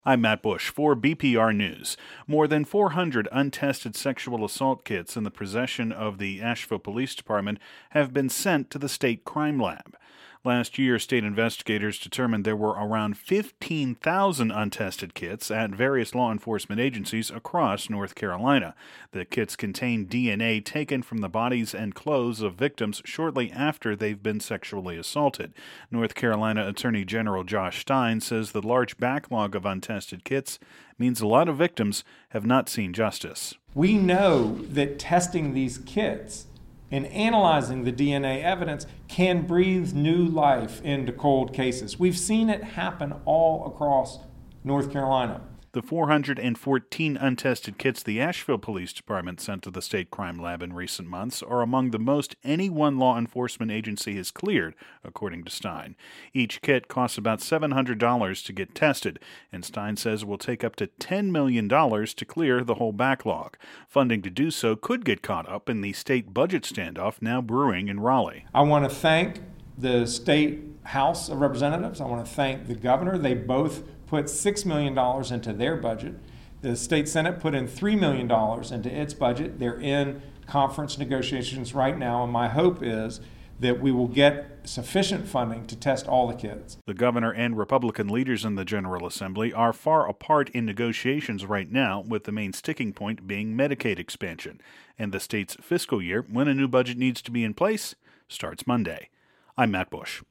I'm Matt Bush for BPR News. More than 400 untested sexual assault kits in the possession of the Asheville Police Department have been sent to the state crime lab. Last year, state investigators determined there were around 15,000 untested kits at various law enforcement agencies across North Carolina. The kits contain DNA taken from the bodies and clothes of victims shortly after they've been sexually assaulted. North Carolina Attorney General Josh Stein says the large backlog of untested kits means a lot of victims have not seen justice. We know that testing these kits and analyzing the DNA evidence can breathe new life into cold cases. We've seen it happen all across North Carolina. The 414 untested kits the Asheville Police Department sent to the state crime lab in recent months are among the most any one law enforcement agency has cleared, according to Stein. Each kit costs about $700 to get tested, and Stein says it will take up to $10 million to clear the whole backlog. Funding to do so could get caught up in the state budget standoff now brewing in Raleigh. I want to thank the State House of Representatives. I want to thank the governor. They both put $6 million into their budget. The state Senate put in $3 million into its budget. They're in conference negotiations right now, and my hope is that we will get sufficient funding to test all the kits. The governor and Republican leaders in the General Assembly are far apart in negotiations right now, with the main sticking point being Medicaid expansion. And the state's fiscal year, when a new budget needs to be in place, starts Monday. I'm Matt Bush.